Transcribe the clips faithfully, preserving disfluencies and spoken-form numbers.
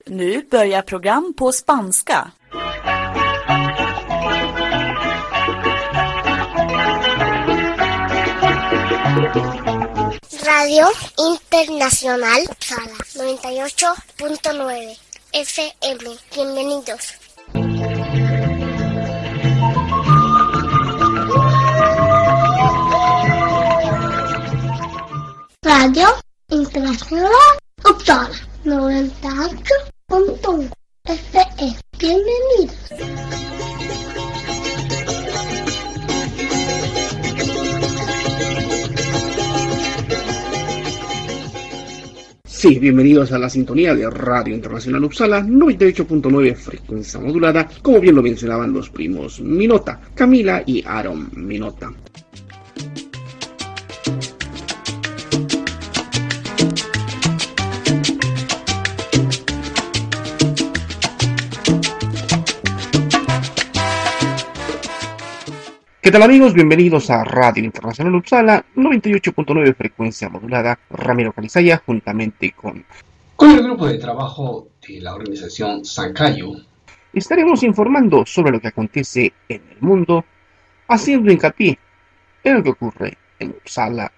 Nu börjar program på spanska. Radio Internacional Uppsala noventa y ocho punto nueve F M. Bienvenidos. Radio Internacional Uppsala noventa y ocho punto uno F M. Bienvenidos. Sí, bienvenidos a la sintonía de Radio Internacional Uppsala noventa y ocho punto nueve frecuencia modulada, como bien lo mencionaban los primos Minota, Camila y Aaron Minota. ¿Qué tal amigos? Bienvenidos a Radio Internacional Uppsala noventa y ocho punto nueve frecuencia modulada. Ramiro Calizaya juntamente con... Con el grupo de trabajo de la organización Sankayo estaremos informando sobre lo que acontece en el mundo, haciendo hincapié en lo que ocurre en Uppsala.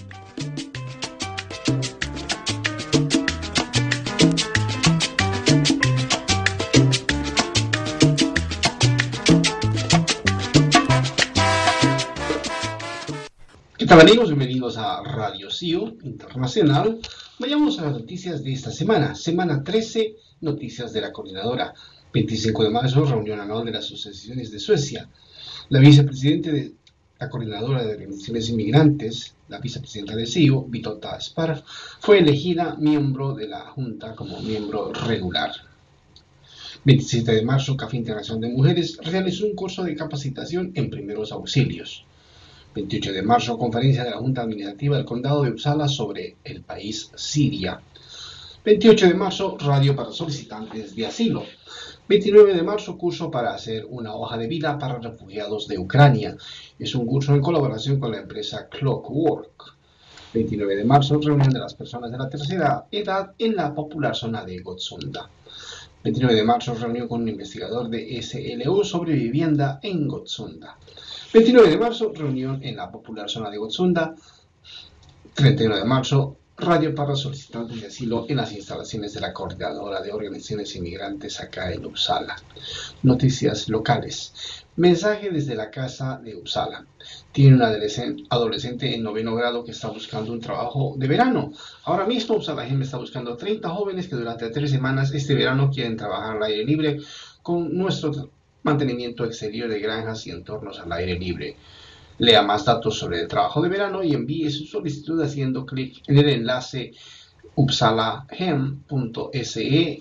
¿Qué tal amigos? Bienvenidos a Radio C I O Internacional. Vayamos a las noticias de esta semana. Semana trece, noticias de la coordinadora. veinticinco de marzo, reunión anual de las asociaciones de Suecia. La vicepresidenta de la coordinadora de organizaciones inmigrantes, la vicepresidenta de C I O, Vitota Sparf, fue elegida miembro de la Junta como miembro regular. veintisiete de marzo, Café Internacional de Mujeres realizó un curso de capacitación en primeros auxilios. veintiocho de marzo, conferencia de la Junta Administrativa del Condado de Uppsala sobre el país Siria. veintiocho de marzo, radio para solicitantes de asilo. veintinueve de marzo, curso para hacer una hoja de vida para refugiados de Ucrania. Es un curso en colaboración con la empresa Clockwork. veintinueve de marzo, reunión de las personas de la tercera edad en la popular zona de Gottsunda. veintinueve de marzo, reunión con un investigador de S L U sobre vivienda en Gottsunda. veintinueve de marzo, reunión en la popular zona de Gottsunda. treinta y uno de marzo, radio para solicitantes de asilo en las instalaciones de la Coordinadora de Organizaciones Inmigrantes acá en Uppsala. Noticias locales. Mensaje desde la casa de Uppsala. Tiene un adolescente en noveno grado que está buscando un trabajo de verano. Ahora mismo Uppsala Hem está buscando treinta jóvenes que durante tres semanas este verano quieren trabajar al aire libre con nuestro mantenimiento exterior de granjas y entornos al aire libre. Lea más datos sobre el trabajo de verano y envíe su solicitud haciendo clic en el enlace uppsalahem punto se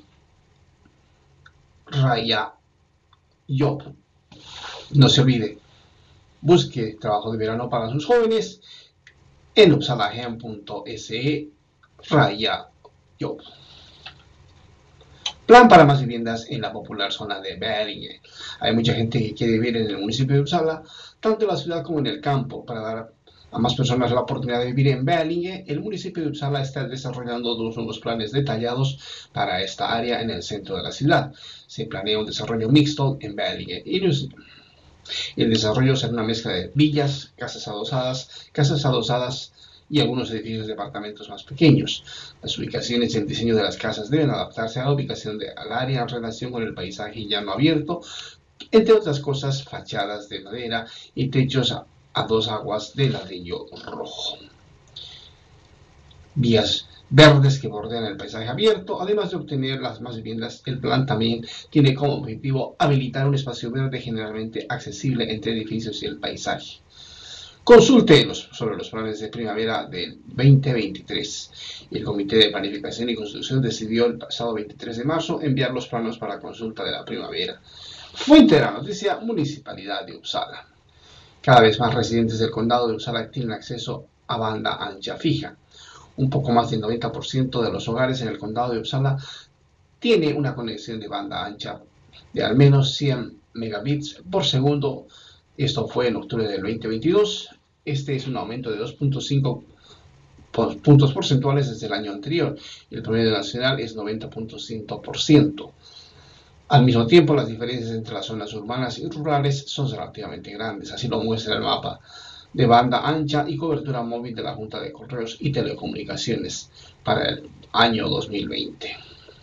raya job. No se olvide, busque trabajo de verano para sus jóvenes en uppsalahem punto se raya job. Plan para más viviendas en la popular zona de Vellinge. Hay mucha gente que quiere vivir en el municipio de Uppsala, tanto en la ciudad como en el campo. Para dar a más personas la oportunidad de vivir en Vellinge, el municipio de Uppsala está desarrollando dos nuevos planes detallados para esta área en el centro de la ciudad. Se planea un desarrollo mixto en Vellinge. El desarrollo será una mezcla de villas, casas adosadas, casas adosadas y algunos edificios de departamentos más pequeños. Las ubicaciones y el diseño de las casas deben adaptarse a la ubicación del área en relación con el paisaje llano abierto, entre otras cosas, fachadas de madera y techos a, a dos aguas de ladrillo rojo. Vías verdes que bordean el paisaje abierto. Además de obtener las más viviendas, el plan también tiene como objetivo habilitar un espacio verde generalmente accesible entre edificios y el paisaje. Consulte los, sobre los planes de primavera del veinte veintitrés. El Comité de Planificación y Construcción decidió el pasado veintitrés de marzo enviar los planos para consulta de la primavera. Fuente de la noticia, Municipalidad de Uppsala. Cada vez más residentes del condado de Uppsala tienen acceso a banda ancha fija. Un poco más del noventa por ciento de los hogares en el condado de Uppsala tiene una conexión de banda ancha de al menos cien megabits por segundo. Esto fue en octubre del veinte veintidós. Este es un aumento de dos punto cinco puntos porcentuales desde el año anterior y el promedio nacional es noventa punto cinco por ciento. Al mismo tiempo, las diferencias entre las zonas urbanas y rurales son relativamente grandes, así lo muestra el mapa de banda ancha y cobertura móvil de la Junta de Correos y Telecomunicaciones para el año dos mil veinte.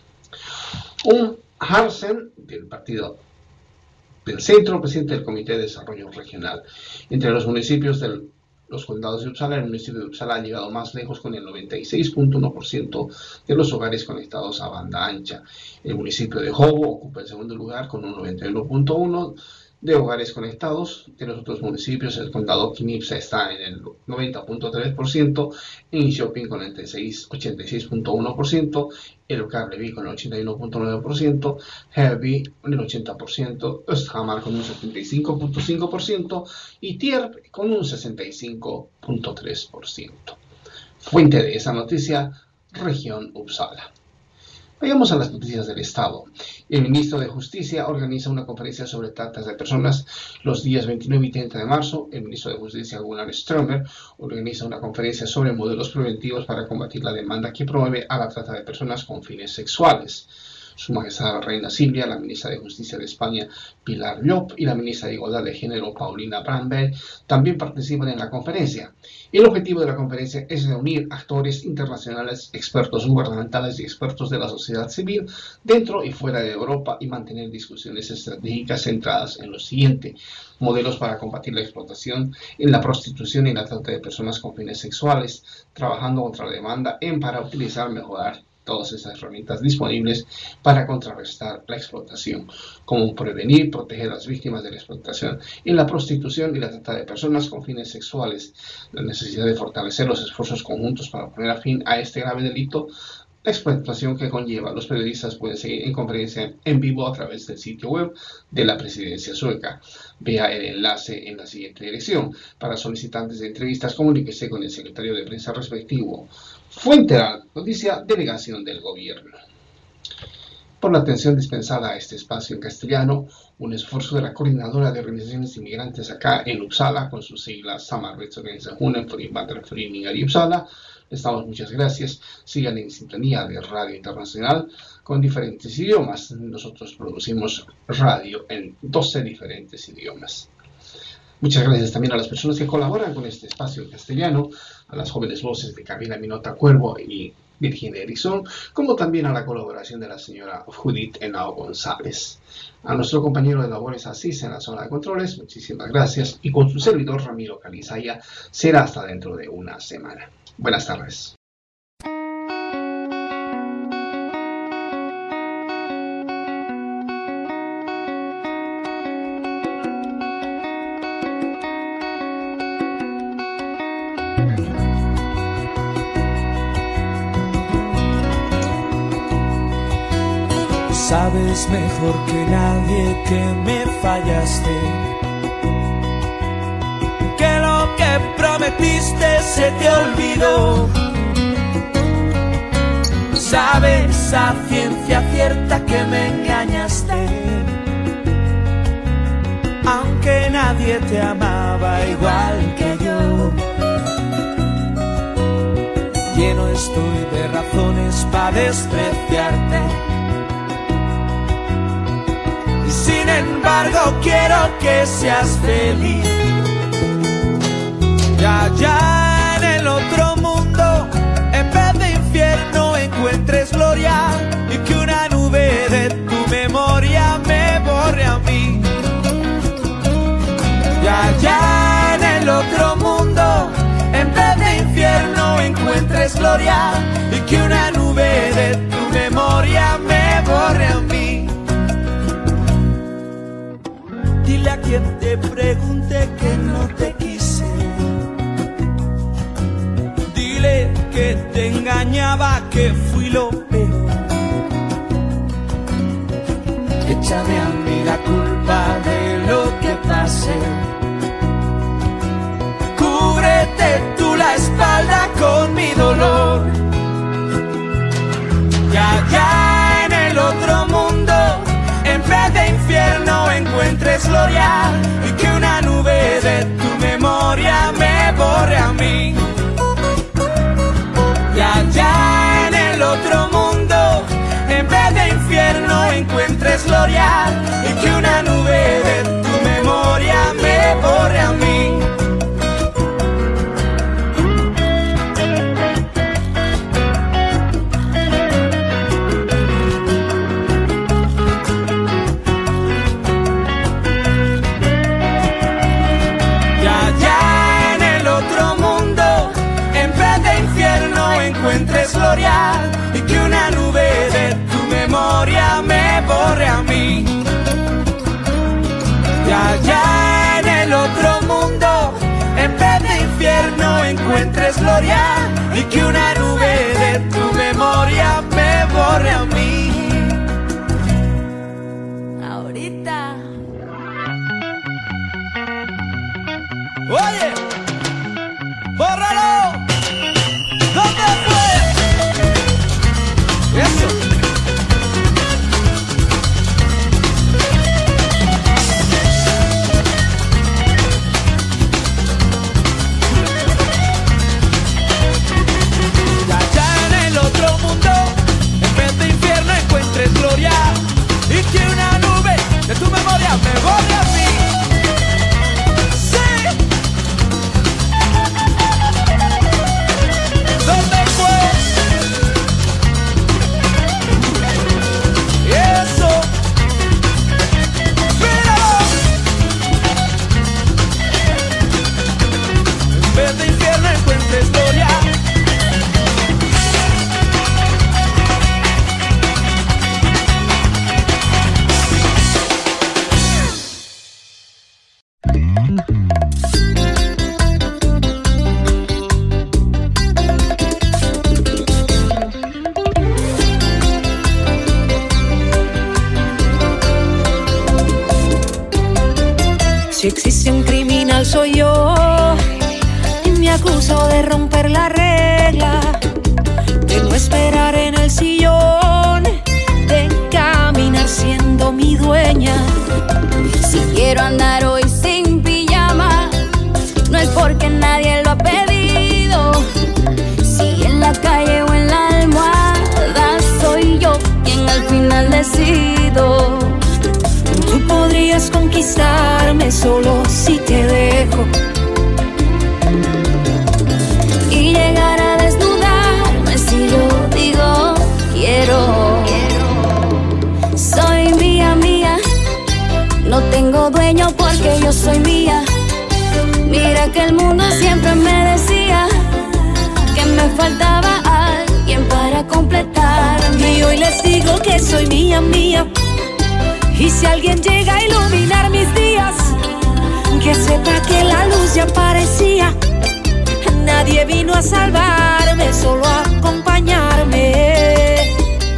Un Hansen del Partido del Centro, presidente del Comité de Desarrollo Regional. Entre los municipios de los condados de Uppsala, el municipio de Uppsala ha llegado más lejos con el noventa y seis punto uno por ciento de los hogares conectados a banda ancha. El municipio de Hobo ocupa el segundo lugar con un noventa y uno punto uno por ciento de hogares conectados. De los otros municipios, el condado Knivsta está en el noventa punto tres por ciento, en Shopping con el ochenta y seis punto uno por ciento, el Karleby con el ochenta y uno punto nueve por ciento, Herby con el ochenta por ciento, Östhammar con un setenta y cinco punto cinco por ciento y Tierp con un sesenta y cinco punto tres por ciento. Fuente de esa noticia, región Uppsala. Vayamos a las noticias del Estado. El ministro de Justicia organiza una conferencia sobre tratas de personas los días veintinueve y treinta de marzo. El ministro de Justicia, Gunnar Strömmer, organiza una conferencia sobre modelos preventivos para combatir la demanda que promueve a la trata de personas con fines sexuales. Su Majestad la Reina Silvia, la ministra de Justicia de España, Pilar Llop, y la ministra de Igualdad de Género, Paulina Brandberg, también participan en la conferencia. El objetivo de la conferencia es reunir actores internacionales, expertos gubernamentales y expertos de la sociedad civil dentro y fuera de Europa y mantener discusiones estratégicas centradas en lo siguiente: modelos para combatir la explotación en la prostitución y la trata de personas con fines sexuales, trabajando contra la demanda en para utilizar, mejorar todas esas herramientas disponibles para contrarrestar la explotación, como prevenir, proteger a las víctimas de la explotación en la prostitución y la trata de personas con fines sexuales, la necesidad de fortalecer los esfuerzos conjuntos para poner fin a este grave delito, la explotación que conlleva. Los periodistas pueden seguir en conferencia en vivo a través del sitio web de la presidencia sueca. Vea el enlace en la siguiente dirección. Para solicitantes de entrevistas, comuníquese con el secretario de prensa respectivo. Fuente de la noticia, delegación del gobierno. Por la atención dispensada a este espacio en castellano, un esfuerzo de la Coordinadora de Organizaciones Inmigrantes acá en Uppsala, con sus siglas Samarbetsorganisationen för invandrarföreningar i Uppsala. Les damos muchas gracias. Sigan en sintonía de Radio Internacional con diferentes idiomas. Nosotros producimos radio en doce diferentes idiomas. Muchas gracias también a las personas que colaboran con este espacio en castellano, a las jóvenes voces de Camila Minota Cuervo y Virginia Erizón, como también a la colaboración de la señora Judith Henao González. A nuestro compañero de labores Asís en la zona de controles, muchísimas gracias, y con su servidor Ramiro Calizaya será hasta dentro de una semana. Buenas tardes. Sabes mejor que nadie que me fallaste, que lo que prometiste se te olvidó. Sabes a ciencia cierta que me engañaste, aunque nadie te amaba igual que yo. Lleno estoy de razones para despreciarte, sin embargo quiero que seas feliz. Ya, ya en el otro mundo, en vez de infierno encuentres gloria, y que una nube de tu memoria me borre a mí. Ya, ya en el otro mundo, en vez de infierno encuentres gloria, y que una nube de tu memoria me borre a mí. Dile a quien te pregunte que no te quise, dile que te engañaba, que fui lo peor. Échame a mí la culpa de lo que pasé, cúbrete tú la espalda con mi dolor. Ya, ya en el otro mundo, en vez de infierno encuentres gloria, y que una nube de tu memoria me borre a mí. infierno encuentres gloria y que una nube de tu memoria me borre a mí. Encuentres gloria y que una nube de tu memoria me borre a mí. Y allá en el otro mundo, en vez de infierno, encuentres gloria y que una nube de tu memoria me borre a mí. Ahorita. Oye, bórralo. ¿Dónde fue? Eso. Allá en el otro mundo, en vez de infierno encuentres gloria y que una nube de tu memoria me borre a mí. ¿Dónde fue? Eso. Míralo. En vez de infierno encuentres gloria. Si existe un criminal soy yo y me acuso de romper la regla, de no esperar en el sillón, de caminar siendo mi dueña. Si quiero andar hoy sin pijama, no es porque nadie lo ha pedido. Si en la calle o en la almohada, soy yo quien al final decido. Tú podrías conquistarme solo si te dejo y llegar a desnudarme si yo digo quiero. Soy mía, mía, no tengo dueño porque yo soy mía. Mira que el mundo siempre me decía que me faltaba alguien para completarme. Y hoy les digo que soy mía, mía. Y si alguien llega a iluminar mis días, que sepa que la luz ya aparecía. Nadie vino a salvarme, solo a acompañarme.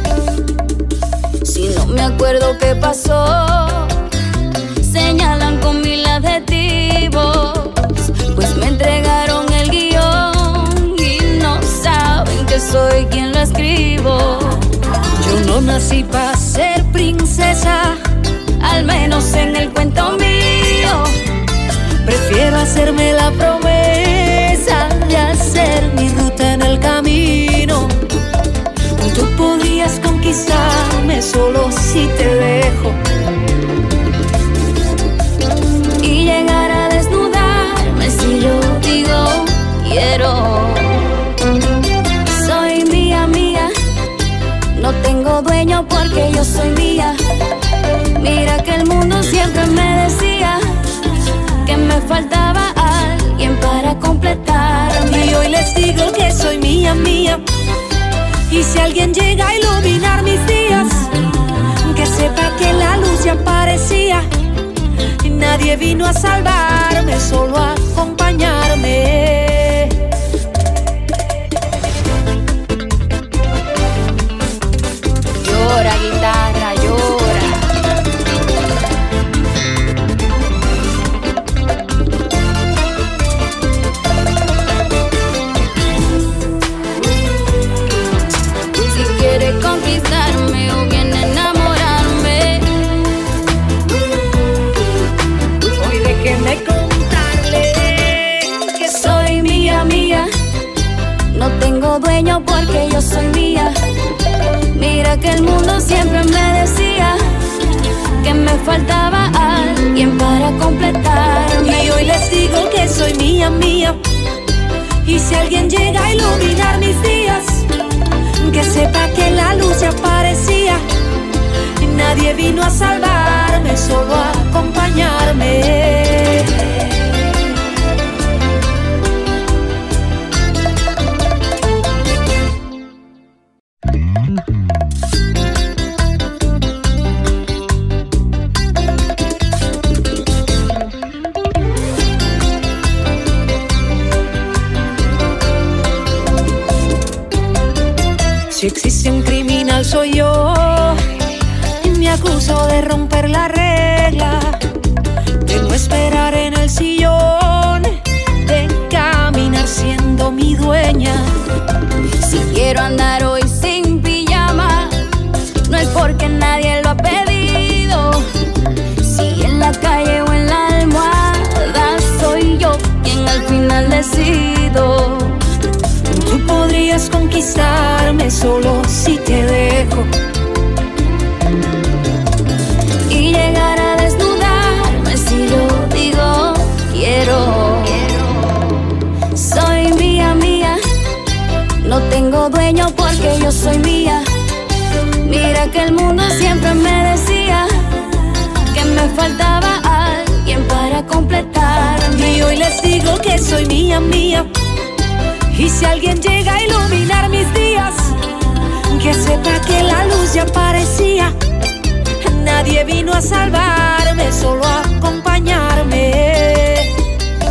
Si no me acuerdo qué pasó, señalan con mil adjetivos, pues me entregaron el guión y no saben que soy quien lo escribo. Yo no nací para ser princesa, al menos en el cuento mío. Prefiero hacerme la promesa de hacer mi ruta en el camino. Tú podrías conquistarme solo si te dejo y llegar a desnudarme si yo digo quiero. Soy mía, mía, no tengo dueño porque yo soy mía. Mira que el mundo siempre me decía que me faltaba alguien para completarme. Y hoy les digo que soy mía, mía. Y si alguien llega a iluminar mis días, que sepa que la luz ya aparecía. Y nadie vino a salvarme, solo a acompañarme. Llora, guitarra, llora. Si quiere conquistarme o bien enamorarme, hoy déjeme contarle que soy Y si alguien llega a iluminar mis días, que sepa que la luz ya aparecía. Nadie vino a salvarme, solo a acompañarme. Si existe un criminal soy yo, y me acuso de romper la regla, de no esperar en el sillón, de caminar siendo mi dueña. Si quiero andar hoy sin pijama, no es porque nadie lo ha pedido. Si en la calle o en la almohada, soy yo quien al final decido. Tú podrías conquistarme solo si te dejo, y llegar a desnudarme si yo digo quiero. Soy mía, mía, no tengo dueño porque yo soy mía. Mira que el mundo siempre me decía que me faltaba alguien para completarme. y hoy les digo que soy mía, mía. Y si alguien llega a iluminar mis días, que sepa que la luz ya aparecía. Nadie vino a salvarme, solo a acompañarme.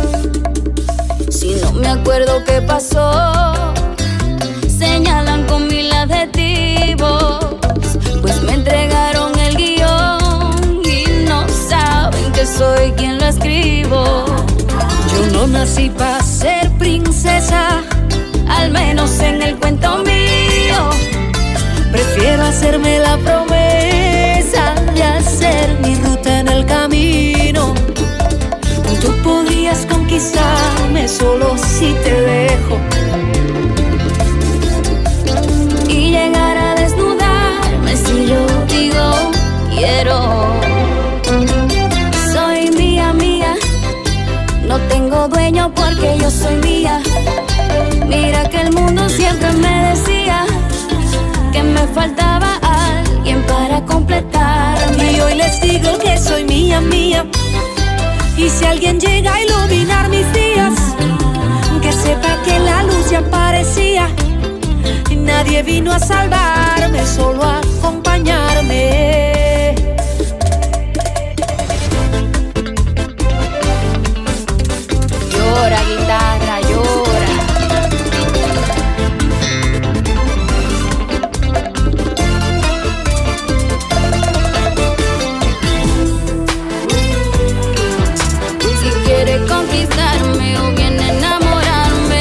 Si no me acuerdo qué pasó, señalan con mil adjetivos, pues me entregaron el guión y no saben que soy quien lo escribo. Yo no nací para ser princesa, al menos en el cuento mío. prefiero hacerme la promesa de hacer mi ruta en el camino. Tú podrías conquistarme solo si te dejo, y llegar a desnudarme si yo digo quiero. Soy mía, mía, no tengo dueño porque yo soy mía. Mira que el mundo siempre me decía que me faltaba alguien para completarme. y hoy les digo que soy mía, mía. Y si alguien llega a iluminar mis días, que sepa que la luz ya aparecía. Y nadie vino a salvarme, solo a acompañarme. Llora, guitarra, llora. Si quiere conquistarme o bien enamorarme,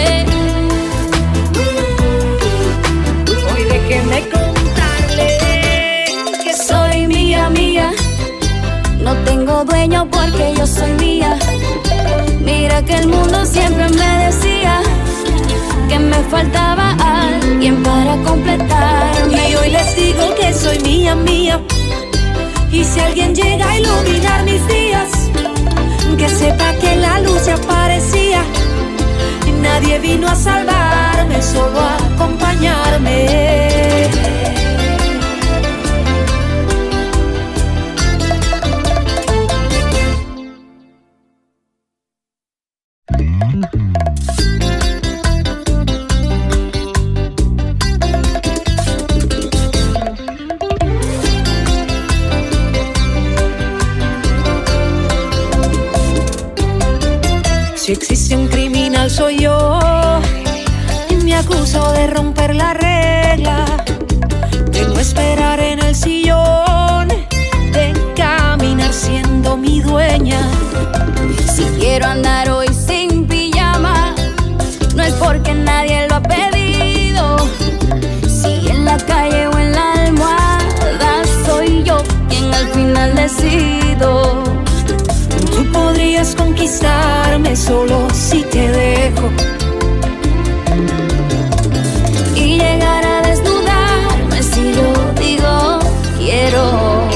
Hoy déjenme contarle que soy mía, mía. No tengo dueño porque yo soy mía. Mira que el mundo siempre me decía que me faltaba alguien para completarme. y hoy les digo que soy mía, mía. Y si alguien llega a iluminar mis días, que sepa que la luz ya aparecía. Y nadie vino a salvarme, solo a acompañarme. Si existe un criminal soy yo, y me acuso de romper la regla, de no esperar en el sillón, de caminar siendo mi dueña. Si quiero andar hoy sin pijama, no es porque nadie lo ha pedido. Si en la calle o en la almohada, soy yo quien al final decido. Tú podrías conquistarme solo si te dejo, y llegar a desnudarme si yo digo quiero.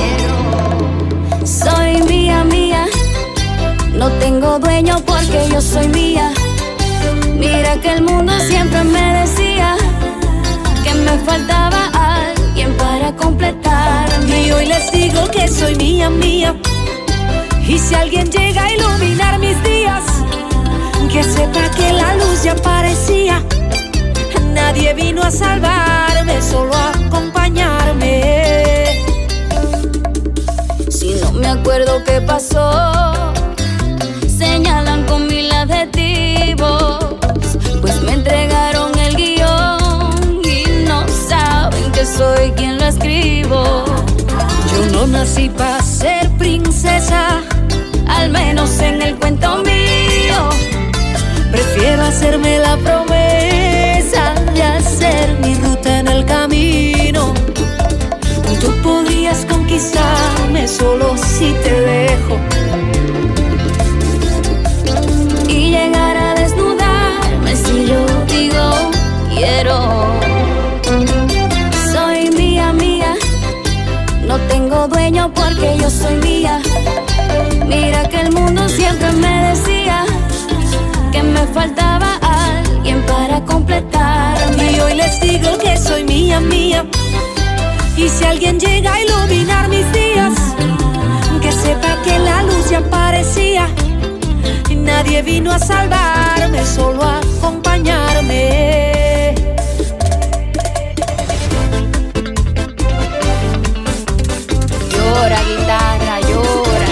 Soy mía, mía, no tengo dueño porque yo soy mía. Mira que el mundo siempre me decía que me faltaba alguien para completarme. Y hoy les digo que soy mía, mía. Y si alguien llega a iluminar mis días, que sepa que la luz ya aparecía. Nadie vino a salvarme, solo a acompañarme. Si no me acuerdo qué pasó, señalan con mil adjetivos, pues me entregaron el guión y no saben que soy quien lo escribo. Yo no nací para ser princesa, al menos en el cuento mío. Prefiero hacerme la promesa de hacer mi ruta en el camino. Tú podrías conquistarme solo si te dejo y llegar a desnudarme si yo digo quiero. Soy mía, mía, no tengo dueño porque yo soy mía. Mira que el mundo siempre me decía que me faltaba alguien para completarme. Y hoy les digo que soy mía, mía. Y si alguien llega a iluminar mis días, que sepa que la luz ya aparecía. Y nadie vino a salvarme, solo a acompañarme. Llora, guitarra, llora.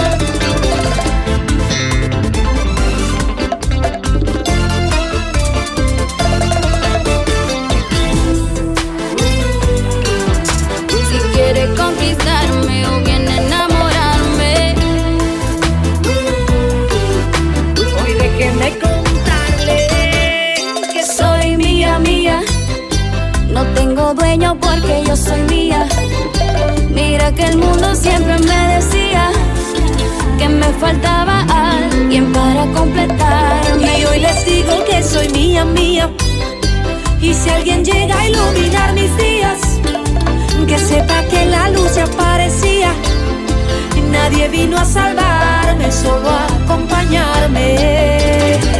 Quiere conquistarme o viene a enamorarme, hoy déjeme contarle que soy mía, mía. No tengo dueño porque yo soy mía. Mira que el mundo siempre me decía que me faltaba alguien para completarme. Y hoy les digo que soy mía, mía. Y si alguien llega a iluminar mis días, que sepa que la luz ya aparecía. Y nadie vino a salvarme, solo a acompañarme.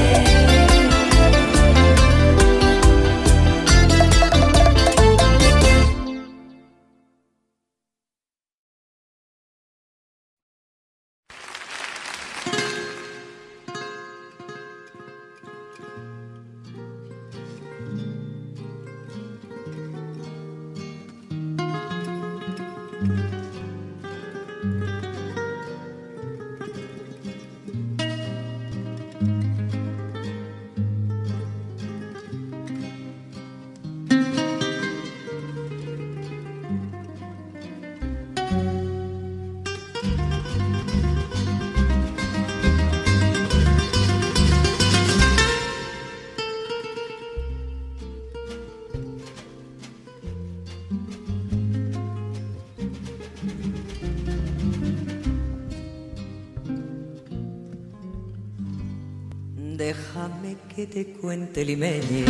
Déjame que te cuente, limeña.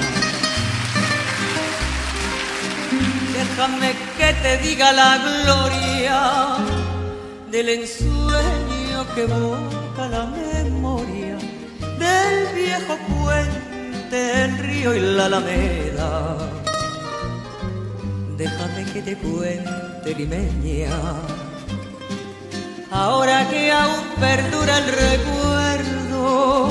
Déjame que te diga la gloria del ensueño que evoca la memoria del viejo puente, el río y la alameda. Déjame que te cuente, limeña, ahora que aún perdura el recuerdo,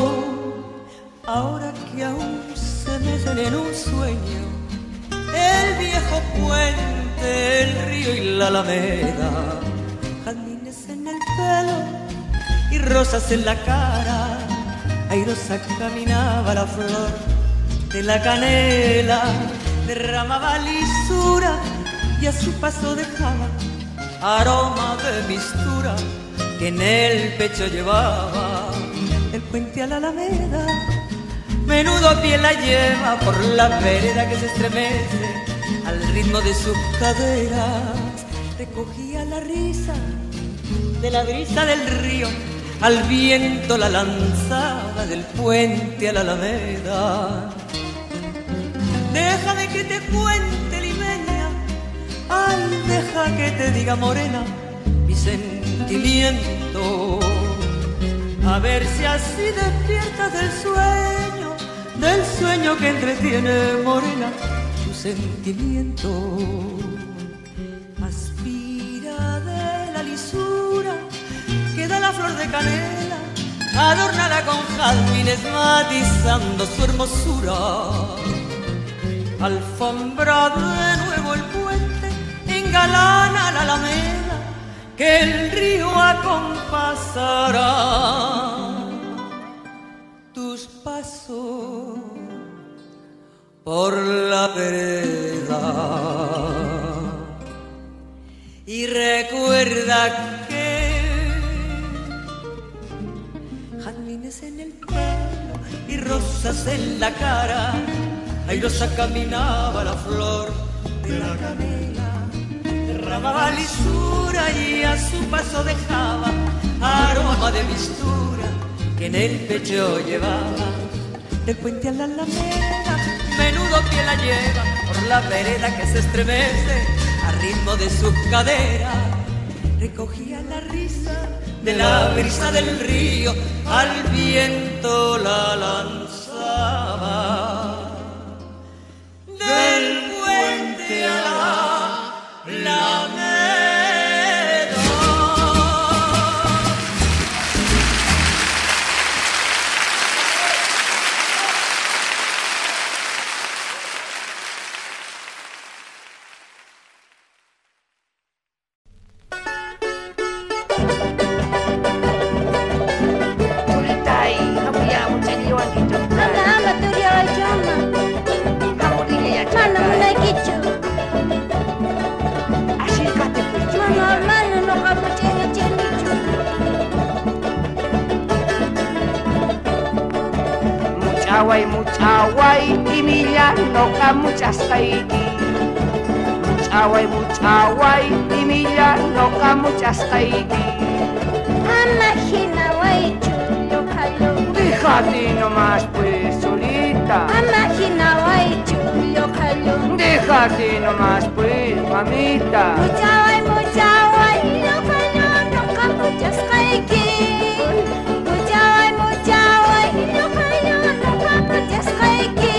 ahora que aún se mecen en un sueño el viejo puente, el río y la alameda. Jazmines en el pelo y rosas en la cara, airosa caminaba la flor de la canela, derramaba lisura y a su paso dejaba aroma de mistura que en el pecho llevaba. El puente a la alameda, menudo pie la lleva por la vereda que se estremece al ritmo de sus caderas. Recogía la risa de la brisa del río, al viento la lanzaba del puente a la alameda. Déjame que te cuente, limeña, ay, deja que te diga, morena, mi sentimiento. A ver si así despiertas del sueño del sueño que entretiene morena tu sentimiento. Aspira de la lisura que da la flor de canela, adórnala con jazmines matizando su hermosura. Alfombra de nuevo el puente, engalana la alameda, que el río acompasará tus pasos por la vereda. Y recuerda que jazmines en el pelo y rosas en la cara, airosa caminaba la flor de la canela, derramaba lisura y a su paso dejaba aroma de mistura que en el pecho llevaba. Del puente a la alameda, menudo pie la lleva por la vereda que se estremece a ritmo de sus caderas. Recogía la risa de la brisa del río, al viento la lanzaba. Del puente a la alameda. Muchaway, muchaway, timilla, noca, muchas taiti. Muchaway, muchaway, timilla, noca, muchas taiti. Imagina, way, chulo, calo. Déjate nomás, pues, solita. Imagina, way, chulo, calo. Déjate nomás, pues, mamita. Muchaway, muchaway, no calo, noca, muchas taiti. Muchaway, muchaway, no calo, noca, muchas taiti.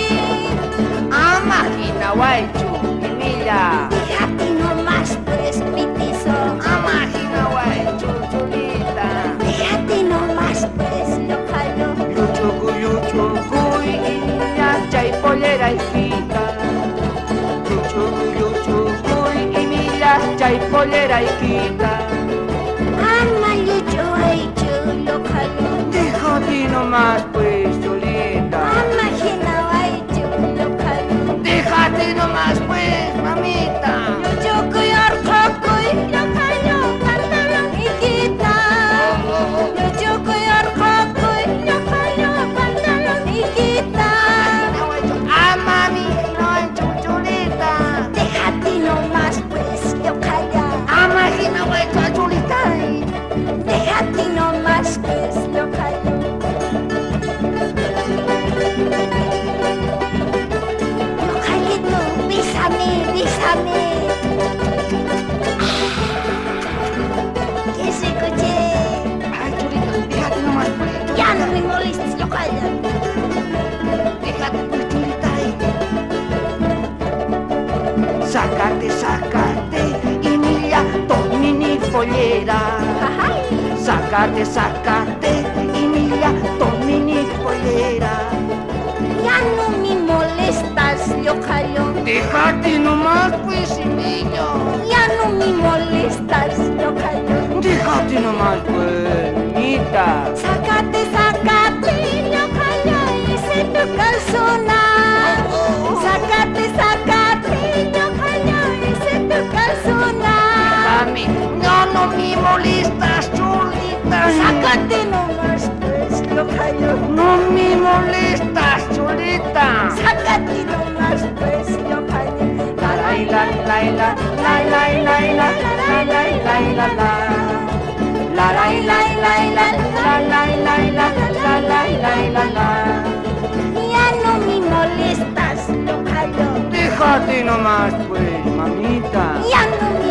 Imagina, way, chupimilla. Déjate nomás, pues, pitizo. Imagina, way, chuchulita. Déjate nomás, pues, lo calo. Yuchucu, yuchucu, y niña, chay, pollera, hijita. Yuchucu, yuchucu, y niña, chay, pollera, hijita. Ama, yucho, ay, chulo, calo. Déjate nomás, pues, solita. Imagina, ay, chulo, calo. Déjate nomás, pues, mamita. Yo choco y arcoco y lo calo, pantalón y quita. Yo choco y arcoco y lo calo, pantalón y quita. Ah, mami, no hay chuchulita. Déjate nomás, pues, yo calla. Imagina, güey, chuchulita. Déjate nomás, pues, lo calla. Lo callito, bésame, bésame. Que se escuche. Ay, chulita, déjate nomás, pues. Ya no me molestes, lo calla. Déjate, pues, chulita. Sácate, sácate, y mira, tomini pollera. Sácate, sácate, y mira, tomini pollera. Ya no me molestas, yo callo. Déjate nomás, pues, niño. Ya no me molestas, yo callo. Déjate nomás, pues, niñita. Sácate, sácate, yo callo, y se tu calzona. Sácate, sácate, yo callo, y se tu calzona. Déjame, no, no me molestas, chulita. Sácate nomás, pues, yo callo. No me molestas, chulita. Sácate nomás, pues, yo callo. La la la la la la la la la la la la la. La la la la la la la la la la la la la. Ya no me molestas, yo callo. Déjate nomás, pues, mamita. Ya no me